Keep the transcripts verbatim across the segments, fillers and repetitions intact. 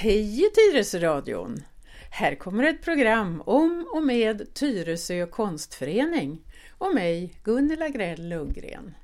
Hej Tyresö-radion! Här kommer ett program om och med Tyresö konstförening och mig, Gunilla Grell Lundgren.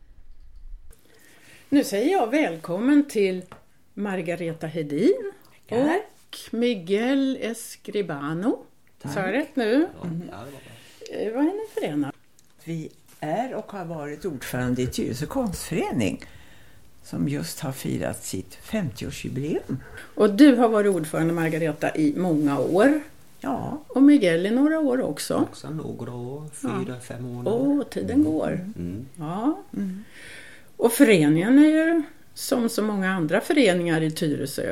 Nu säger jag välkommen till Margareta Hedin och Miguel Escribano. Sa jag rätt nu? Mm. Vad är ni förenade? Vi är och har varit ordförande i Tyresö konstförening som just har firat sitt femtioårsjubileum. Och du har varit ordförande, Margareta, i många år. Ja. Och Miguel i några år också. Också några år, fyra, ja. fem år. Åh, tiden går. Mm. Ja. Mm. Och föreningen är ju, som så många andra föreningar i Tyresö,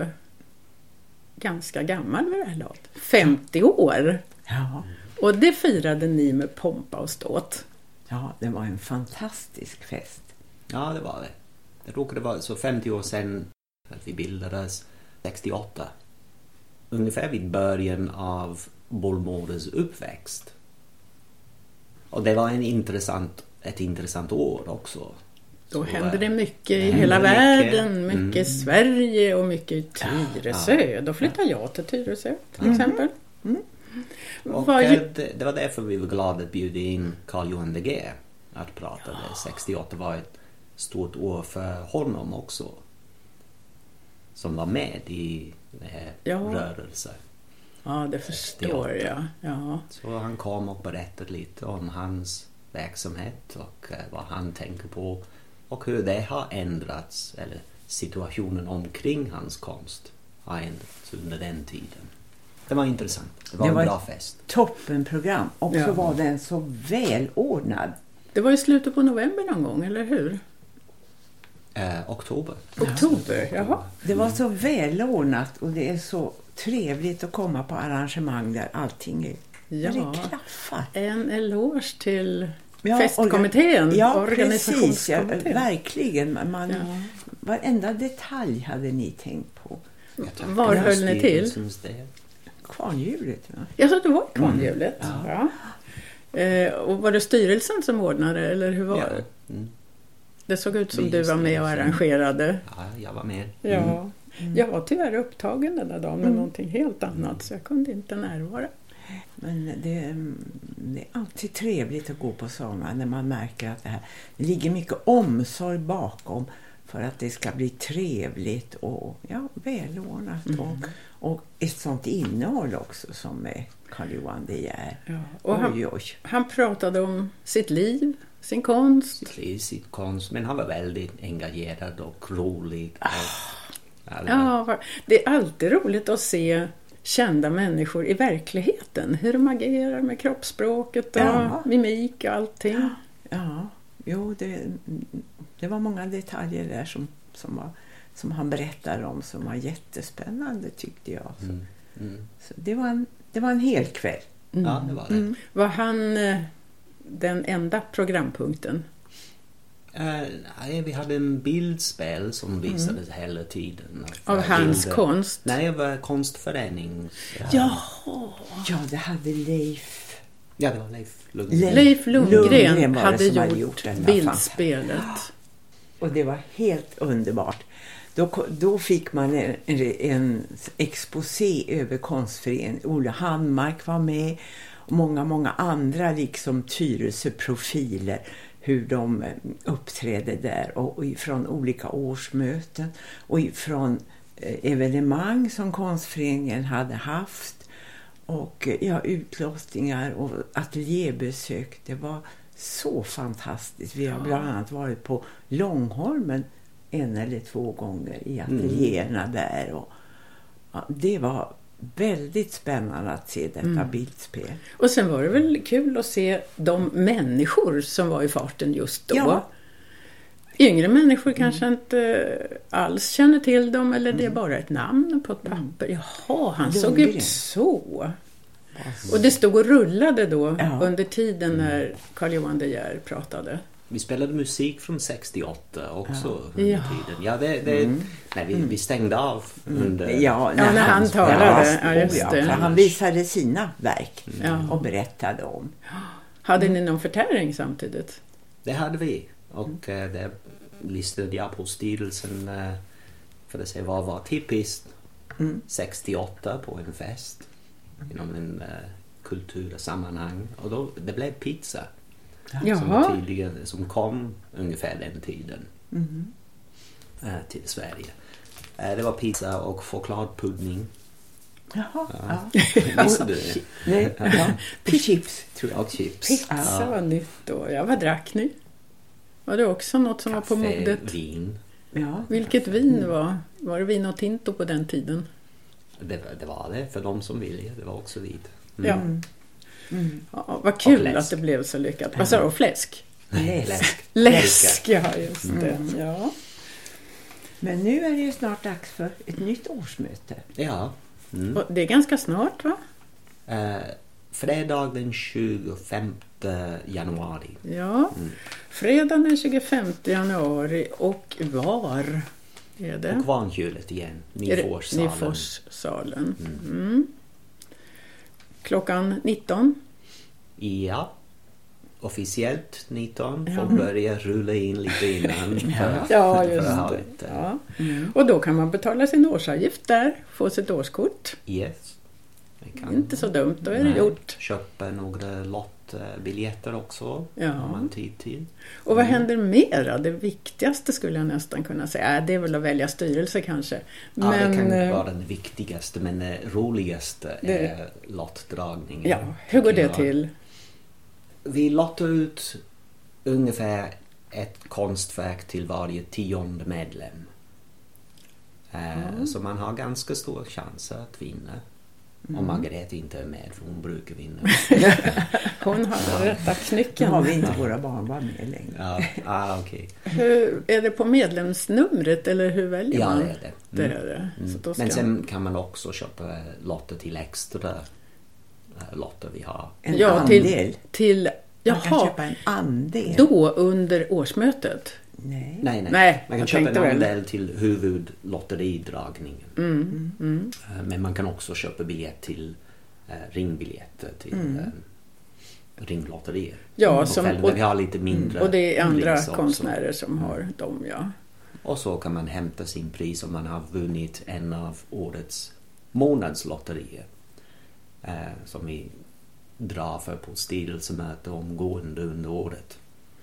ganska gammal vid det här laget. femtio år. Ja. Och det firade ni med pompa och ståt. Ja, det var en fantastisk fest. Ja, det var det. Det råkade vara så femtio år sedan att vi bildades, sextioåtta. Ungefär vid början av Bollmårders uppväxt. Och det var en intressant, ett intressant år också. Då så, hände det mycket i hände hela mycket. världen, mycket i Mm. Sverige och mycket i Tyresö. Ja. Då flyttade jag till Tyresö till Mm. exempel. Mm. Och Vad eh, ju- det, det var därför vi var glada att bjuda in Carl Johan de Geer att prata. Ja. sextioåtta var ett stort år för honom också. Som var med i den här Ja. rörelsen. Ja, det förstår jag. Ja. Så han kom och berättade lite om hans verksamhet och eh, vad han tänker på och hur det har ändrats, eller situationen omkring hans konst har ändrats under den tiden. Det var intressant. Det var Det en var bra ett fest. Toppenprogram. Och så Ja. var den så välordnad. Det var i slutet på november någon gång, eller hur? Eh, oktober. Oktober, jaha. Det var så välordnat och det är så trevligt att komma på arrangemang där allting är, Ja. där det klaffar. En eloge till Ja, festkommittén, Ja, precis. Ja, organisationskommittén. verkligen. Man, Ja. Varenda detalj hade ni tänkt på. Var höll ni till? Kvarnhjulet, ja. Jag sa att det var kvarnhjulet. Mm. Ja. Eh, och var det styrelsen som ordnade, eller hur var Ja. det? Mm. Det såg ut som Vi du var med och styrelsen. arrangerade. Ja, jag var med. Ja. Mm. Jag var tyvärr upptagen den där dagen med Mm. någonting helt annat, så jag kunde inte närvara. Men det, det är alltid trevligt att gå på sommar när man märker att det här det ligger mycket omsorg bakom för att det ska bli trevligt och ja, välordnat Mm. och, och ett sånt innehåll också som är Carl Johan de Geer. Ja. Och han, Oj, oj. han pratade om sitt liv, sin konst. Sitt, sitt konst, men han var väldigt engagerad och rolig. Och, ja, det var- Ja, det är alltid roligt att se kända människor i verkligheten. Hur de agerar med kroppsspråket och Ja. mimik och allting. Ja, jo, det, det var många detaljer där som, som, var, som han berättade om som var jättespännande tyckte jag. Så, Mm. Mm. så det, var en, det var en hel kväll. Ja, det var det. Mm. Var han eh, den enda programpunkten? Eh, nej, vi hade en bildspel som visades hela tiden. Av hans bilder. konst? Nej, det var konstförening. Ja, ja, det hade Leif... Ja, det var Leif Lundgren. Leif- Leif Lundgren, Lundgren var det hade som hade gjort, gjort den där bildspelet. Och det var helt underbart. Då, då fick man en, en exposé över konstföreningen. Olle Handmark var med och många, många andra liksom Tyresö-profiler. Hur de uppträdde där och, och ifrån olika årsmöten och ifrån eh, evenemang som konstföreningen hade haft. Och eh, ja, utlottningar och ateljébesök. Det var så fantastiskt. Vi har bland annat varit på Långholmen en eller två gånger i ateljéerna mm. där. Och, ja, det var väldigt spännande att se detta mm. bildspel. Och sen var det väl kul att se de människor som var i farten just då. Ja. Yngre människor kanske mm. inte alls känner till dem, eller det är Mm. bara ett namn på ett papper. Jaha, han Lundgren. såg ut så. Och det stod och rullade då Ja. under tiden när Carl Johan de Geer pratade. Vi spelade musik från sextioåtta också Ja. under Ja. tiden. Ja, det, det, Mm. nej, vi, vi stängde av under... Ja, Ja, när han talade. Ja, just ja, det. för han visade sina verk Ja. och berättade om. Hade ni någon förtäring samtidigt? Det hade vi. Och eh, det listade jag på styrelsen eh, för att se vad var typiskt Mm. sextioåtta på en fest inom en uh, kultursammanhang. Och då, det blev pizza. Jaha. Som, tidigare, som kom ungefär den tiden Mm. uh, till Sverige. Uh, det var pizza och chokladpudding. Jaha. Ja. Ja. Visste du det? Nej, ja. Chips tror jag. Och chips. Pizza Ja. var nytt då. Ja, vad drack ni? Var det också något som var på Kaffe, modet? vin. Ja. Vilket vin var? Var det vin och tinto på den tiden? Det, det var det för de som ville. Det var också vin. Ja. Mm. Mm. Ja, vad kul läsk. att det blev så lyckat. Vad sa du? Fläsk? Läsk. Läsk. Läsk, ja just det. Mm. Ja. Men nu är det ju snart dags för ett nytt årsmöte. Ja. Mm. Och det är ganska snart, va? Uh, fredag den tjugofemte januari. Ja. Mm. Fredagen den tjugofemte januari och var är det? På Kvarnhjulet igen. Är det Nyforssalen. Nyforssalen. Mm. Mm. Klockan nitton. Ja. Officiellt nitton. Ja. Får börja rulla in lite innan. För, Ja, för just att ha det. lite- Ja. Mm. Och då kan man betala sin årsavgift där, få sitt årskort. Yes. Det kan- Inte så dumt, då är det Nej. gjort. Köpa några lottbiljetter också. Ja. Har man tid till. Och vad Mm. händer mer? Det viktigaste skulle jag nästan kunna säga. Äh, det är väl att välja styrelse kanske. Ja, Men, det kan eh, vara det viktigaste, men det roligaste Det- är lottdragningen. ja, hur går det tycker jag. till? Vi lottar ut ungefär ett konstverk till varje tionde medlem. Eh, Mm. Så man har ganska stor chans att vinna. Mm. Om Margareta inte är med, för hon brukar vinna. Hon har rätta Nu knycken. har vi inte våra barnbarn med längre. Ja, ah, okej. Hur, är det på medlemsnumret eller hur väljer Ja, man? det är det. Det Mm. är det. Mm. Så då ska... Men sen kan man också köpa lotter till extra eh, lotter vi har. En Ja, andel. till, till Man kan jaha, köpa en andel. då under årsmötet. Nej. Nej, nej. Nej, man kan jag köpa en tänkte väl. andel till huvudlotteridragningen. Mm. Mm. Eh, Men man kan också köpa biljett till eh, ringbiljetter till Mm. eh, ringlotterier. Ja, Och som, själv, och, vi har lite mindre och det är andra pris också. konstnärer som har dem, ja. Och så kan man hämta sin pris om man har vunnit en av årets månadslotterier. Eh, som vi drar för på styrelsemöte omgående under året.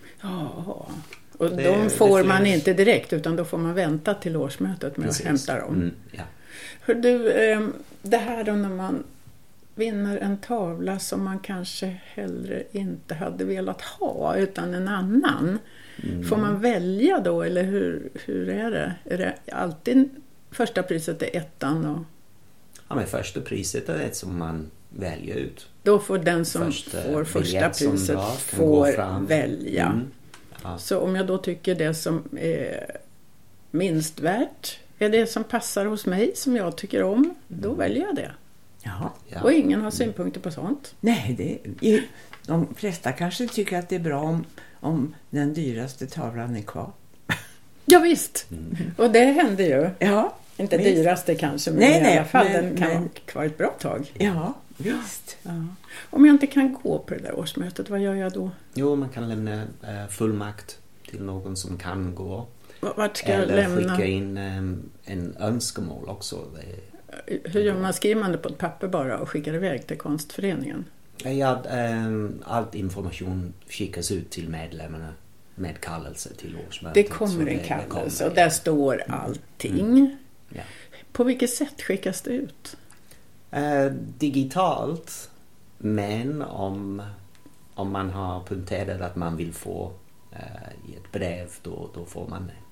Ja, och Det- de det får finns- man inte direkt utan då får man vänta till årsmötet med Precis. att hämta dem. Mm, ja. Hör du, eh, det här då när man vinner en tavla som man kanske hellre inte hade velat ha utan en annan. Mm. Får man välja då eller hur, hur är det? Är det alltid första priset är ettan och Ja, men första priset är det som man väljer ut. då får den som Första får första biljett som priset drar kan gå får fram. välja. Mm. Ja. Så om jag då tycker det som är minst värt är det som passar hos mig, som jag tycker om, då väljer jag det. Ja. Ja. Och ingen har synpunkter på sånt. Nej, det, i- de flesta kanske tycker att det är bra om, om den dyraste tavlan är kvar. Ja visst, Mm. och det händer ju. Ja, Inte visst. dyraste kanske, men Nej, i nej, alla fall men- den kan men- vara kvar ett bra tag. Ja, visst. Ja. Om jag inte kan gå på det där årsmötet, vad gör jag då? Jo, man kan lämna eh, fullmakt till någon som kan gå. V- Vart ska jag Eller lämna? skicka in eh, en önskemål också. Det, Hur gör man? Skriver man det på ett papper bara och skickar iväg till konstföreningen? ja, eh, all information skickas ut till medlemmarna med kallelse till årsmötet. Det kommer Så en det- det kallelse kommer, och där ja. står allting. Ja. På vilket sätt skickas det ut? Eh, digitalt, men om, om man har punkterat att man vill få eh, i ett brev, då, då får man det.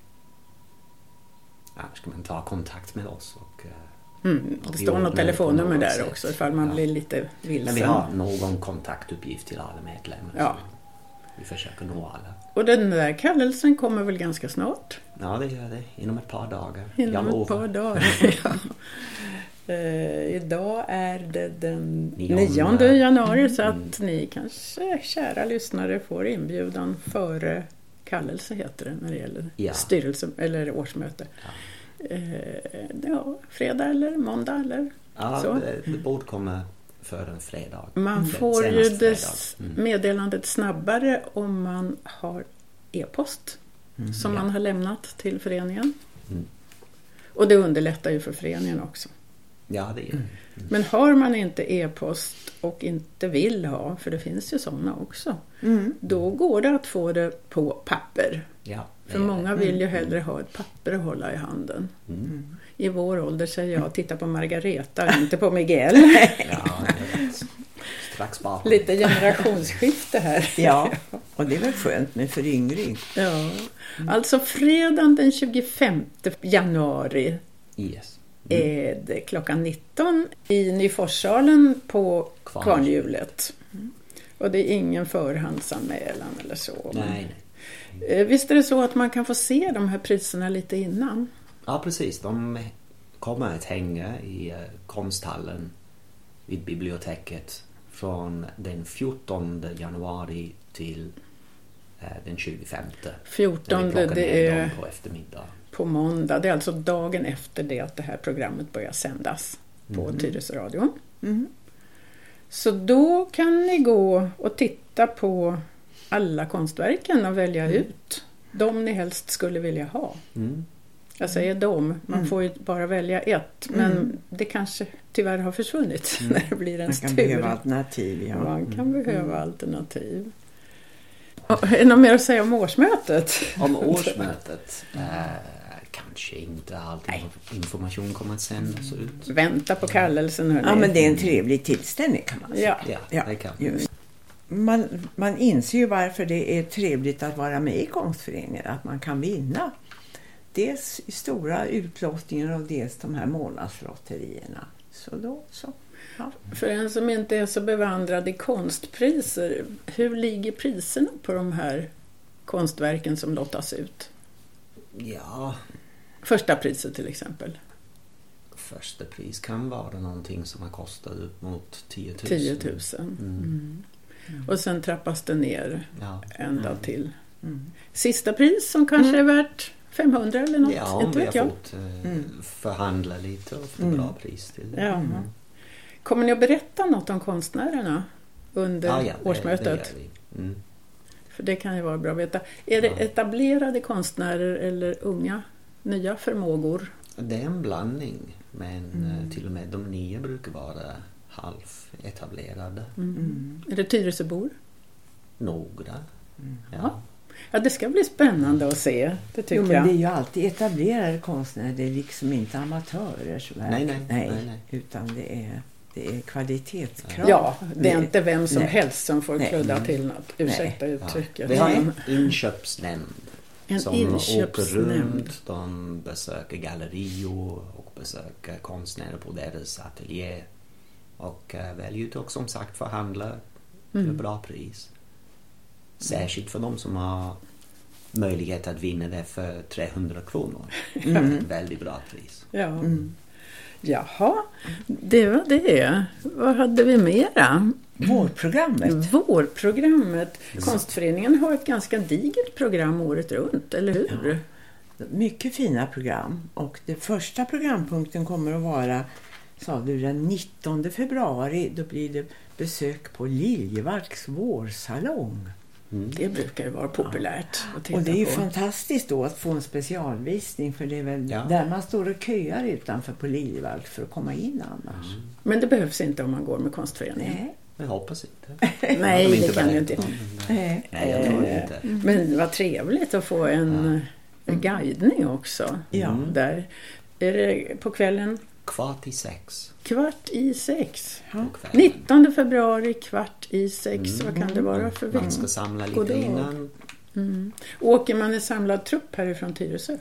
Annars ska man ta kontakt med oss. Och, eh, Mm, Och det vi står ordnar något på telefonnummer något där sätt. också ifall man Ja. blir lite men vilsen. vi har någon kontaktuppgift till alla medlemmar. Ja. så Vi försöker nå alla. Och den där kallelsen kommer väl ganska snart? Ja, det gör det. Inom ett par dagar. Inom Jag ett lovar. par dagar. ja. Eh, idag är det den Nionde. nionde januari så Mm. att ni kanske, kära lyssnare, får inbjudan före kallelse heter det när det gäller Ja. styrelse eller årsmöte. Ja. Eh, ja, fredag eller måndag eller Ja, så. det, det borde komma för en fredag. Man Mm. får ju Senaste det fredag. Mm. meddelandet snabbare om man har e-post som ja. man har lämnat till föreningen. Mm. Och det underlättar ju för föreningen också. Ja, det är mm. Men har man inte e-post och inte vill ha, för det finns ju sådana också, mm. då går det att få det på papper. Ja, för många vill ju hellre ha ett papper att hålla i handen. Mm. I vår ålder säger jag, titta på Margareta, inte på Miguel. Ja, strax bakom. Lite generationsskifte här. Ja, och det är väl skönt med föryngring. Ja, alltså fredagen den tjugofemte januari yes. mm. är det klockan nitton i Nyforssalen på Kvarn. Kvarnhjulet. Mm. Och det är ingen förhandsanmälan eller så. Nej, nej. Visst är det så att man kan få se de här priserna lite innan? Ja, precis. De kommer att hänga i konsthallen vid biblioteket från den fjortonde januari till den tjugofemte. fjortonde det är på eftermiddag. På måndag. Det är alltså dagen efter det att det här programmet börjar sändas på mm. Tyresöradion. Mm. Så då kan ni gå och titta på alla konstverken och välja mm. ut de ni helst skulle vilja ha. Mm. Jag säger dem, man mm. får ju bara välja ett, men mm. det kanske tyvärr har försvunnit mm. när det blir en tur. Man kan behöva alternativ, ja. Man kan mm. behöva alternativ. Och, är det något mer att säga om årsmötet? Om årsmötet? äh, kanske inte allt information kommer att sändas ut. Vänta på kallelsen, hörni. Ja, men det är en trevlig tillställning kan man säga. Ja, ja det kan just. Man, man inser ju varför det är trevligt att vara med i konstföreningen, att man kan vinna. Dels i stora utlottningar och dels de här månadslotterierna. Så då, så, ja. För en som inte är så bevandrad i konstpriser, hur ligger priserna på de här konstverken som lottas ut? Ja. Första priset till exempel. Första pris kan vara någonting som har kostat upp mot tio tusen. tio tusen. Mm. Mm. Mm. Och sen trappas det ner ja. ända mm. till. Mm. Sista pris som kanske mm. är värt femhundra eller något. Ja, om vi har jag. fått eh, mm. förhandla lite och få mm. bra pris till det. Ja. Mm. Kommer ni att berätta något om konstnärerna under ja, ja, det, årsmötet? Det mm. För det kan ju vara bra att veta. Är det ja. etablerade konstnärer eller unga, nya förmågor? Det är en blandning, men mm. till och med de nya brukar vara halvetablerade. Mm. Mm. Är det Tyresöbor? Några, mm. ja. Ja, det ska bli spännande att se, det tycker jo, men jag. Det är ju alltid etablerade konstnärer, det är liksom inte amatörer. Så nej, nej, nej, nej, nej. Utan det är, det är kvalitetskrav. Ja, det är nej. inte vem som nej. helst som får nej. kludda till något. Ursäkta nej. uttrycket. Ja. Vi har en inköpsnämnd en som inköpsnämnd. åker runt. De besöker gallerior och besöker konstnärer på deras ateljé. Och uh, väljer ut och som sagt förhandlar till mm. bra pris. Särskilt för de som har möjlighet att vinna det för trehundra kronor. Mm. Ett väldigt bra pris. Ja. Mm. Jaha, det var det. Vad hade vi mera? Vårprogrammet. Vårprogrammet. Konstföreningen har ett ganska digert program året runt, eller hur? Ja. Mycket fina program. Och den första programpunkten kommer att vara, sa du, den nittonde februari. Då blir det besök på Liljevalchs vårsalong. Mm. Det brukar ju vara populärt ja. att titta Och det är ju på. Fantastiskt då att få en specialvisning, för det är väl ja. där man står och köar utanför på Liljevalchs för att komma in annars. Mm. Men det behövs inte om man går med konstföreningen. Nej. Jag hoppas inte. Nej, de det inte kan ju inte. Nej, Nej jag tror inte. Men vad trevligt att få en ja. guidning också. Ja. Där. Är det på kvällen? Kvart i sex. Kvart i sex. Ja. nittonde februari, kvart i sex. Mm. Vad kan det vara för vecka? Man ska samla lite innan. Mm. Åker man en samlad trupp härifrån Tyresö?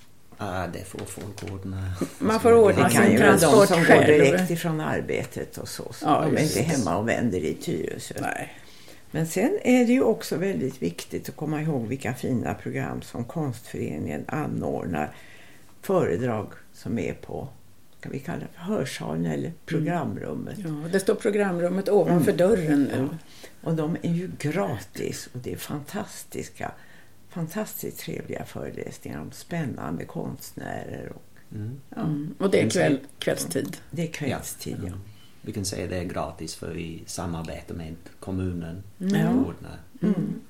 Ja, det får folk ordna. Man får ordna sin transport de som själv. går direkt ifrån arbetet och så. så ja, de är inte hemma och vänder i Tyresö. Nej. Men sen är det ju också väldigt viktigt att komma ihåg vilka fina program som konstföreningen anordnar. Föredrag som är på, kan vi kalla det för hörsalen eller programrummet. Ja, det står programrummet ovanför mm. dörren nu. Ja. Och de är ju gratis och det är fantastiska, fantastiskt trevliga föreläsningar om spännande konstnärer. Och, mm. ja. mm. och det är kväll, kvällstid. Det är kvällstid, ja. ja. Vi kan säga att det är gratis för vi samarbetar med kommunen. Mm. Ja. Mm.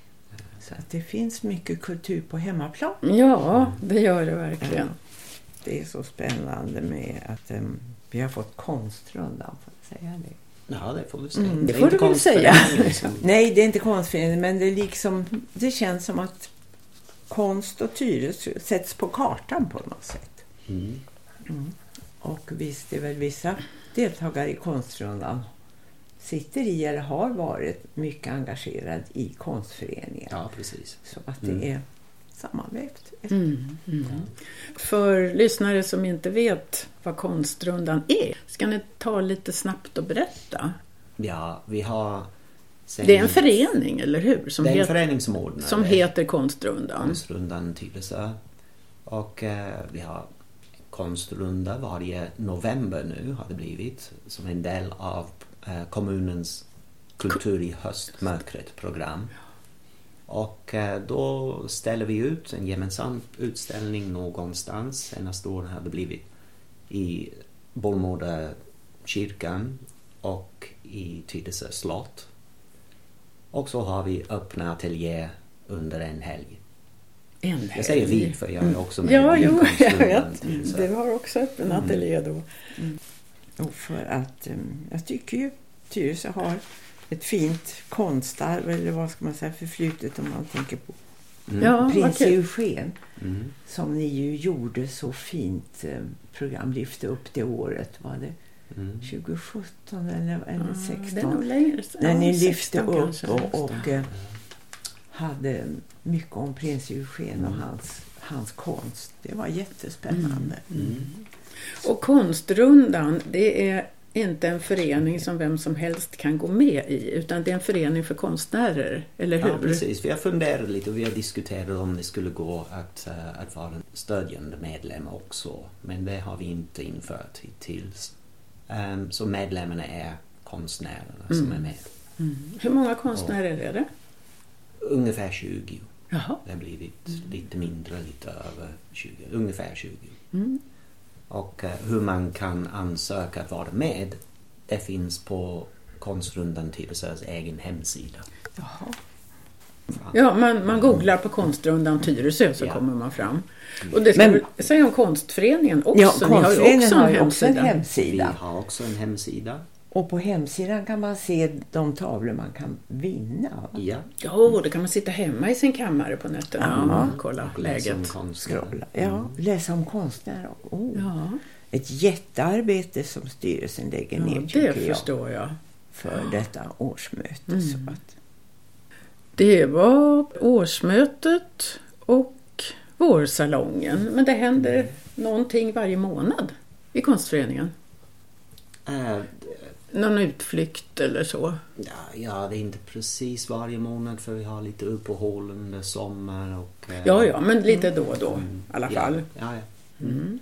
Så att det finns mycket kultur på hemmaplan. Ja, det gör det verkligen. Ja. Det är så spännande med att um, Vi har fått konstrundan, får jag säga det. Ja, det får du säga. Mm, det är får inte du väl säga. Liksom. Nej, det är inte konstföreningen, men det är liksom, det känns som att konst och Tyresö sätts på kartan på något sätt. Mm. Mm. Och visst är väl vissa deltagare i konstrundan sitter i eller har varit mycket engagerad i konstföreningen. Ja, precis. Så att Mm. det är sammanvävt. Mm, mm. För lyssnare som inte vet vad konstrundan är, ska ni ta lite snabbt och berätta? Ja, vi har... Sen, Det är en förening, eller hur? Som, det är en het, förening som ordnar som det. heter Konstrundan. Konstrundan Tyresö. Och eh, vi har konstrunda varje november nu har det blivit. Som en del av eh, kommunens Kultur i höstmörkret-program. Och eh, då ställer vi ut en gemensam utställning någonstans. Senaste året har det blivit i Bollmårda kyrkan och i Tyresö slott. Och så har vi öppna ateljé under en helg. En helg. Jag säger vi, för jag är också med Ja, i jo, jag konstrundan vet. Tyresö. Du har också öppen ateljé då. Mm. Och för att um, jag tycker ju Tyresö har ett fint konstarv, eller vad ska man säga, förflutet om man tänker på Mm. Ja, Prins okej. Eugen, Mm. som ni ju gjorde så fint um, program, lyfte upp det året, var det Mm. tjugo sjutton eller, eller Ja, sexton? det är nog längre sedan. När ni Ja, lyfte sexton upp kanske. och, och eh, hade mycket om prins Eugen och Mm. hans, hans konst. Det var jättespännande. Mm. Och konstrundan, det är inte en förening som vem som helst kan gå med i, utan det är en förening för konstnärer, eller hur? Ja, precis. Vi har funderat lite och vi har diskuterat om det skulle gå att, uh, att vara en stödjande medlem också. Men det har vi inte infört hittills. Um, så medlemmarna är konstnärerna Mm. som är med. Mm. Hur många konstnärer är det? Ungefär tjugo. Jaha. Det har blivit lite mindre, lite över tjugo. Ungefär tjugo. Mm. Och uh, hur man kan ansöka att vara med, det finns på Konstrundan Tyresös egen hemsida. Jaha. Ja, man, man googlar på Konstrundan Tyresö så Ja. kommer man fram. Och det ska Men- väl säga om konstföreningen också. Ja, Ni har ju konstföreningen också har en ju också en hemsida. hemsida. Vi har också en hemsida. Och på hemsidan kan man se de tavlor man kan vinna. va? Ja. Ja, då kan man sitta hemma i sin kammare på nätterna Ja. och kolla Och läsa om läget. konstnärer. Scrolla. Ja, läsa om konstnärer. Oh. Ja, Ett jättearbete som styrelsen lägger ja ner, det tycker jag, förstår jag. för detta årsmöte. Mm. Så att, Det var årsmötet och vårsalongen. Men det händer någonting varje månad i konstföreningen. Äh, Någon utflykt eller så. ja, ja, det är inte precis varje månad för vi har lite uppehåll under sommar. Och, äh, Ja, ja, men lite då och då mm, i alla ja, fall. Ja, ja. Mm.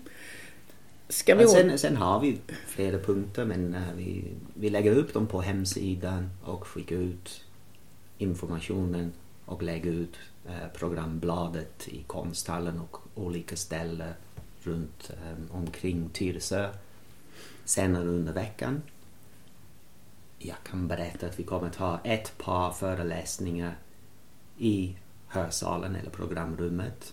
Ska vi Men å- sen, sen har vi flera punkter, men äh, vi, vi lägger upp dem på hemsidan och skickar ut informationen och lägger ut äh, programbladet i konsthallen och olika ställen runt äh, omkring Tyresö senare under veckan. Jag kan berätta att vi kommer att ha ett par föreläsningar i hörsalen eller programrummet.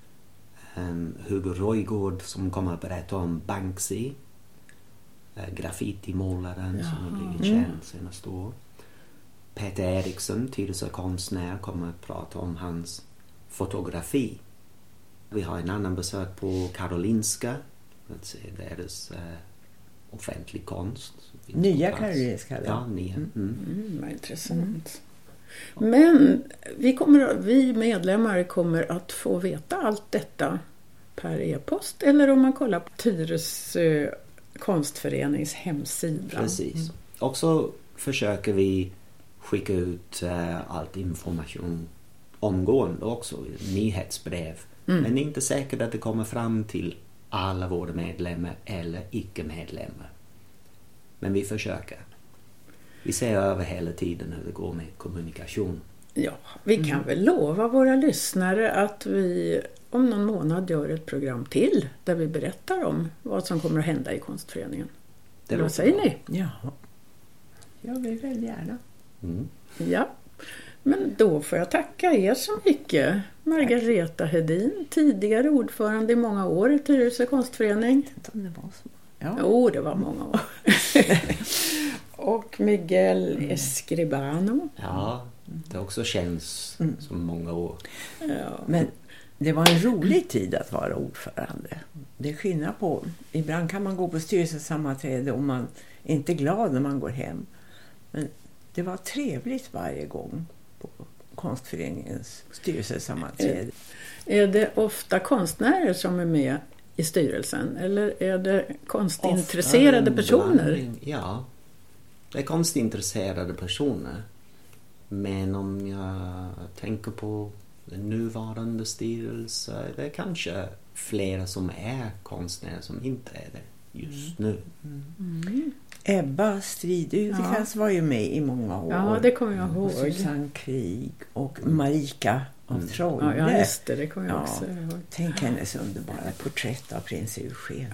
Um, Hugo Roygård som kommer att berätta om Banksy, uh, graffitimålaren som har blivit Mm. känd senaste år. Peter Eriksson, Tyresö konstnär, kommer att prata om hans fotografi. Vi har en annan besök på Karolinska, att se deras uh, offentlig konst. som finns nya på plats. Karolinska. va? Ja, nya. Mm. Mm, vad intressant. Men vi, kommer, vi medlemmar kommer att få veta allt detta per e-post eller om man kollar på Tyresö konstförenings hemsida. Precis. Och så försöker vi skicka ut uh, allt information omgående också, nyhetsbrev. Mm. Men det är inte säkert att det kommer fram till alla våra medlemmar eller icke-medlemmar. Men vi försöker. Vi ser över hela tiden hur det går med kommunikation. Ja, vi kan Mm. väl lova våra lyssnare att vi om någon månad gör ett program till där vi berättar om vad som kommer att hända i konstföreningen. Det Vad låter säger bra. ni? Ja, jag vill väl gärna. Mm. Ja, men då får jag tacka er så mycket. Margareta Hedin, tidigare ordförande i många år i Tyresö konstförening. Jag vet inte om det var så. Ja. Jo, det var många år. Och Miguel mm. Escribano. Ja, det också känns mm. som många år. Ja. Men det var en rolig tid att vara ordförande. Det är skillnad på, ibland kan man gå på styrelsesammanträde och man är inte glad när man går hem. Men det var trevligt varje gång på konstföreningens styrelsesammanträde. Är det ofta konstnärer som är med i styrelsen eller är det konstintresserade personer? Ja, det är konstintresserade personer. Men om jag tänker på den nuvarande styrelsen, det är kanske flera som är konstnärer som inte är det just nu. Mm. Mm. Ebba Stridhudikas ja. var ju med i många år. Ja, det kommer jag ihåg. Och Susanne Krig och Marika av mm. Trolle. Ja, just det, det kommer jag ja. också ihåg. Tänk hennes underbara porträtt av prins Eugen.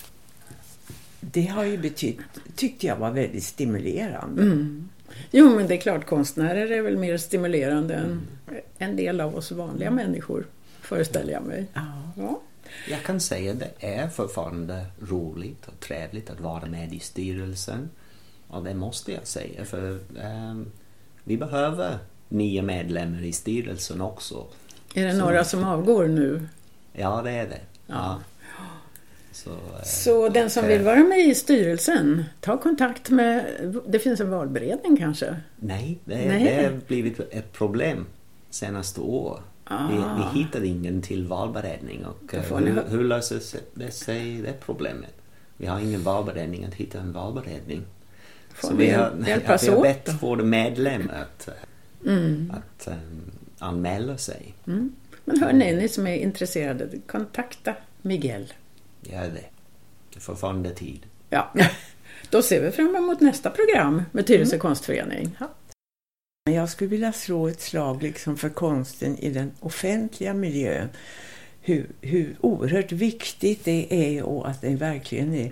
Det har ju betytt, tyckte jag var väldigt stimulerande. Mm. Jo, men det är klart, konstnärer är väl mer stimulerande än mm. en del av oss vanliga mm. människor, föreställer jag mig. Ja. Ja. Jag kan säga att det är fortfarande roligt och trevligt att vara med i styrelsen. Och det måste jag säga, för eh, vi behöver nya medlemmar i styrelsen också. Är det Så, några som avgår nu? Ja, det är det. Ja. Ja. Så, eh, Så den som vill vara med i styrelsen, ta kontakt med, det finns en valberedning kanske? Nej, det, är, Nej. det har blivit ett problem senaste år. Ah. Vi, vi hittade ingen till valberedning och hur, hur löser det sig det problemet? Vi har ingen valberedning att hitta en valberedning. Får Så vi vi har, hjälpas vi har åt bett då? våra medlemmar att, mm. att um, anmäla sig. Mm. Men hörni, ni som är intresserade, kontakta Miguel. Ja, det. Det får fortfarande tid. Ja, då ser vi fram emot nästa program med Tyresö konstförening. Ja. Jag skulle vilja slå ett slag liksom för konsten i den offentliga miljön. Hur, hur oerhört viktigt det är och att det verkligen är,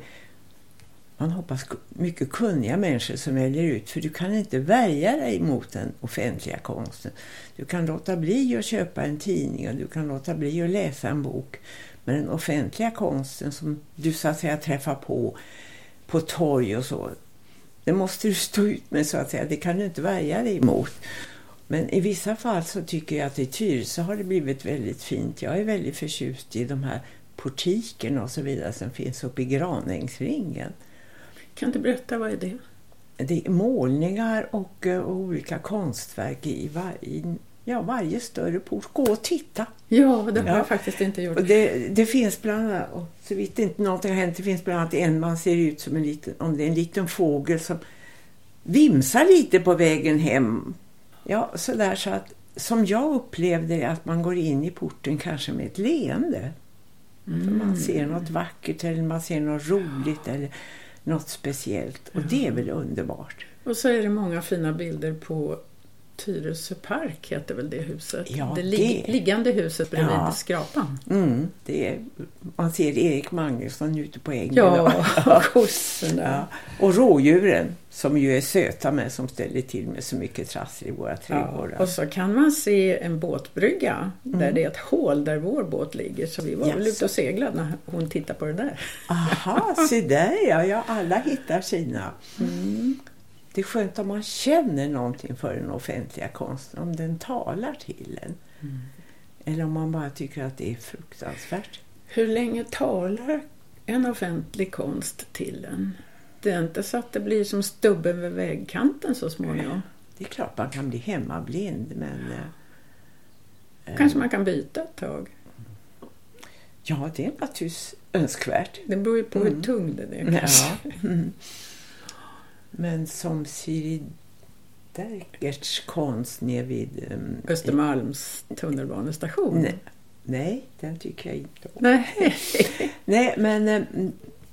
man hoppas, mycket kunniga människor som väljer ut. För du kan inte värja dig mot den offentliga konsten. Du kan låta bli att köpa en tidning och du kan låta bli att läsa en bok. Men den offentliga konsten som du så att säga träffar på på torg och så, det måste du stå ut med så att säga. Det kan du inte värja dig emot. Men i vissa fall så tycker jag att i Tyresö har det blivit väldigt fint. Jag är väldigt förtjust i de här portikerna och så vidare som finns uppe i Granängsringen. Kan du berätta, vad är det? Det är målningar och, och olika konstverk i, var, i ja, varje större port. Gå och titta. Ja, det har ja. jag faktiskt inte gjort. Och det, det finns bland annat, och så vitt inte någonting har hänt, det finns bland annat en man ser ut som en liten, om det är en liten fågel som vimsar lite på vägen hem. Ja, så där så att som jag upplevde det, att man går in i porten kanske med ett leende. Mm. För man ser något vackert eller man ser något roligt eller något speciellt. Och det är väl underbart. Och så är det många fina bilder på Tyresö park, heter väl det huset. Ja, det, lig- det liggande huset bredvid ja. skrapan. Mm, det är, man ser Erik Magnusson ute på ängen. Ja, och kossorna. Ja. Och rådjuren som ju är söta men som ställer till med så mycket trassel i våra trädgårdar. Ja, och så kan man se en båtbrygga mm. där det är ett hål där vår båt ligger. Så vi var yes. väl ute och seglade när hon tittade på det där. Aha, se där ja. ja alla hittar sina. Mm. Det är skönt om man känner någonting för den offentliga konsten. Om den talar till en. Mm. Eller om man bara tycker att det är fruktansvärt. Hur länge talar en offentlig konst till en? Det är inte så att det blir som stubben vid vägkanten så småningom. Det är klart man kan bli hemmablind. Men, äh, Kanske man kan byta ett tag. Ja, det är naturligtvis önskvärt. Det beror ju på mm. hur tung det är kanske. Ja. Mm. Men som Siri Dergerts konst nere vid Um, Östermalms tunnelbanestation. Nej, nej, den tycker jag inte om. Nej, nej men um,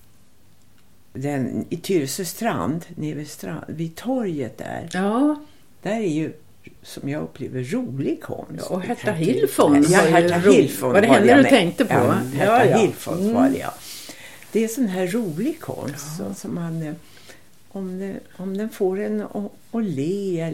den i Tyresö strand, nere vid, strand, vid torget där. Ja. Där är ju, som jag upplever, rolig konst. Ja, och Herta Hilfon. Ja, Herta Hilfon var det henne du tänkte på? Ja, Herta ja, ja. Hilfon mm. var det, ja. Det är sån här rolig konst ja. som man... Om, det, om den får en att, att le eller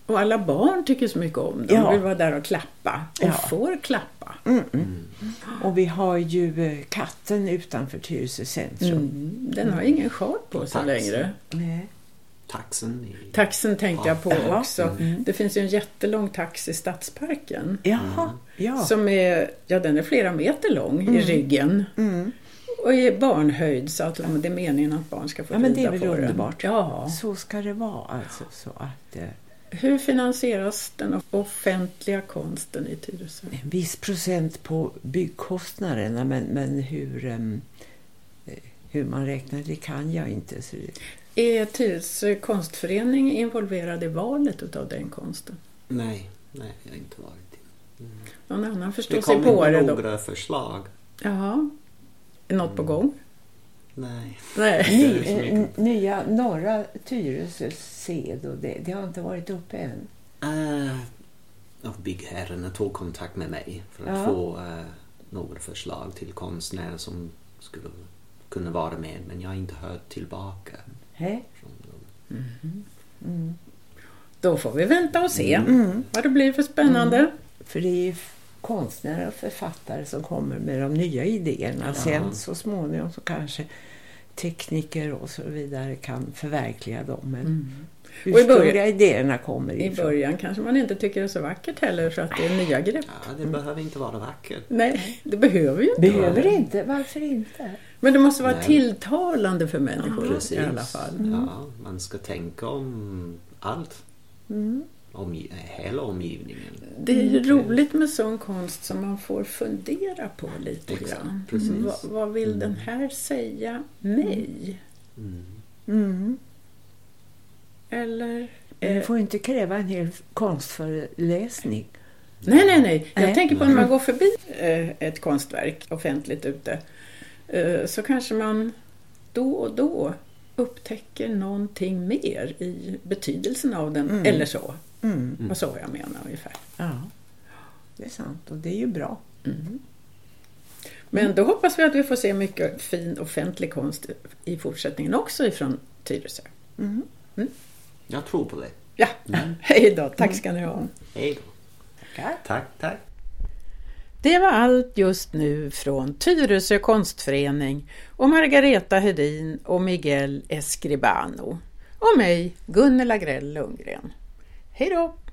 Och alla barn tycker så mycket om dem. De Ja. vill vara där och klappa. Och Ja. får klappa. Mm. Mm. Och vi har ju eh, katten utanför Tyresö centrum. Mm. Den har ingen sjal på sig Taxen. längre. Nej. Taxen i... Taxen tänkte jag på Ja. också. Mm. Det finns ju en jättelång tax i Stadsparken. Jaha, ja. Som är, ja den är flera meter lång i ryggen. Mm. Och är barnhöjd så att det är meningen att barn ska få Ja, men det rida är väl på den. underbart. Ja. Så ska det vara alltså. Så att, eh, Hur finansieras den offentliga konsten i Tyresö? en viss procent på byggkostnaderna, men, men hur, em, eh, hur man räknar det kan jag inte. Så det, Är Tyresö konstförening involverad i valet av den konsten? Nej, nej, jag har inte varit i. Mm. Någon annan förstår Det sig kommer på det då? några förslag. Jaha. Är något på gång? Nej. Nej. Ny, Det är så mycket. eh, nya norra Tyresö sed och det, det har inte varit uppe än. Uh, byggherrarna tog kontakt med mig för att Ja. få uh, några förslag till konstnärer som skulle kunna vara med, men jag har inte hört tillbaka Hej. från dem. Mm. Då får vi vänta och se Mm. vad det blir för spännande. För det är ju konstnärer och författare som kommer med de nya idéerna. Ja. Sen så småningom så kanske tekniker och så vidare kan förverkliga dem. Men Mm. ursprungliga början- idéerna kommer I ifrån. början kanske man inte tycker det är så vackert heller för att det är nya grepp. Ja, det behöver inte vara vackert. Nej, det behöver ju inte Behöver vara. inte, varför inte? Men det måste vara Nej. tilltalande för människor Precis. i alla fall. Ja, man ska tänka om allt. Mm. Om hela omgivningen. Det är ju roligt med sån konst som man får fundera på lite Exakt, grann. precis. Vad, vad vill den här säga mig? Mm. Mm. Eller... Men Eh, du får inte kräva en hel konstföreläsning. nej, nej, nej. Jag Nej. tänker på när man går förbi eh, ett konstverk offentligt ute. Eh, så kanske man då och då upptäcker någonting mer i betydelsen av den. Mm. Eller så. Mm. Vad så jag menar ungefär. Ja, det är sant och det är ju bra. Mm. Men då hoppas vi att vi får se mycket fin offentlig konst i fortsättningen också ifrån Tyresö. Mm. Jag tror på det. Ja, hej då. Tack ska ni ha. Hej då. Tackar. Tack, tack. Det var allt just nu från Tyresö konstförening och Margareta Hedin och Miguel Escribano. Och mig, Gunnela Grell Lundgren. Hej då!